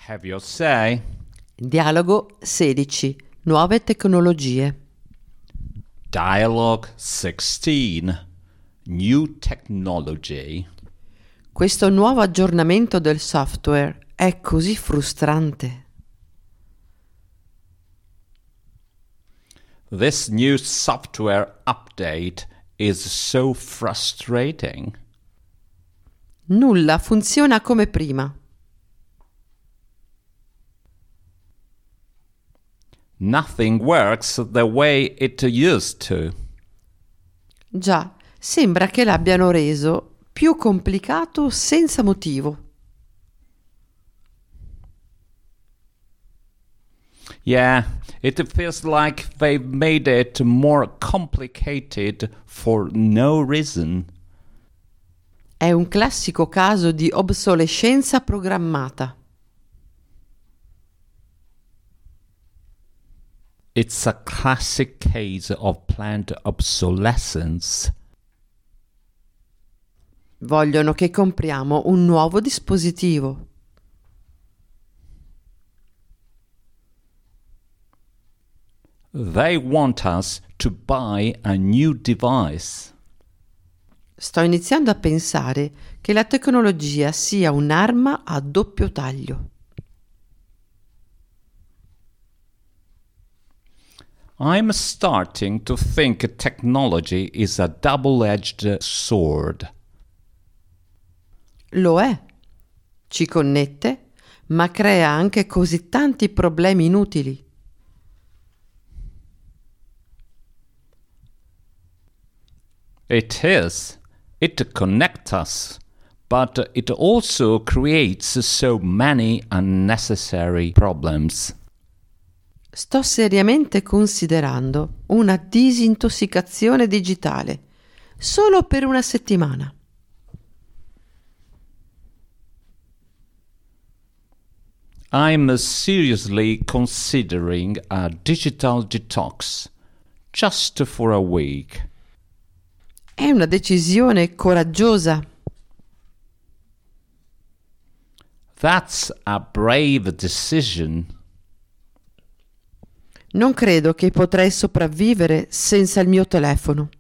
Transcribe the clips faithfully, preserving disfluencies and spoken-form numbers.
Have your say. Dialogo sedici. Nuove tecnologie. Dialogue sixteen. New technology. Questo nuovo aggiornamento del software è così frustrante. This new software update is so frustrating. Nulla funziona come prima. Nothing works the way it used to. Già, sembra che l'abbiano reso più complicato senza motivo. Yeah, it feels like they've made it more complicated for no reason. È un classico caso di obsolescenza programmata. It's a classic case of planned obsolescence. Vogliono che compriamo un nuovo dispositivo. They want us to buy a new device. Sto iniziando a pensare che la tecnologia sia un'arma a doppio taglio. I'm starting to think technology is a double-edged sword. Lo è. Ci connette, ma crea anche così tanti problemi inutili. It is. It connects us, but it also creates so many unnecessary problems. Sto seriamente considerando una disintossicazione digitale, solo per una settimana. I'm seriously considering a digital detox, just for a week. È una decisione coraggiosa. That's a brave decision. Non credo che potrei sopravvivere senza il mio telefono.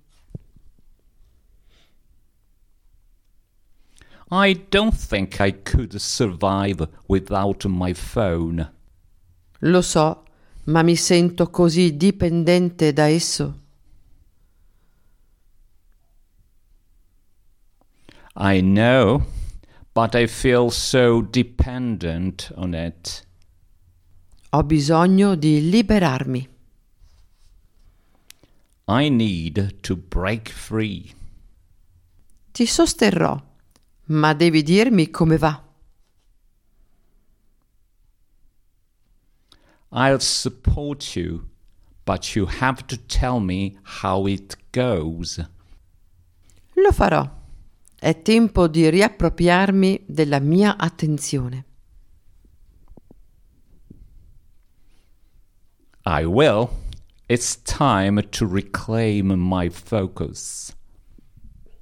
I don't think I could survive without my phone. Lo so, ma mi sento così dipendente da esso. I know, but I feel so dependent on it. Ho bisogno di liberarmi. I need to break free. Ti sosterrò, ma devi dirmi come va. I'll support you, but you have to tell me how it goes. Lo farò. È tempo di riappropriarmi della mia attenzione. I will. It's time to reclaim my focus.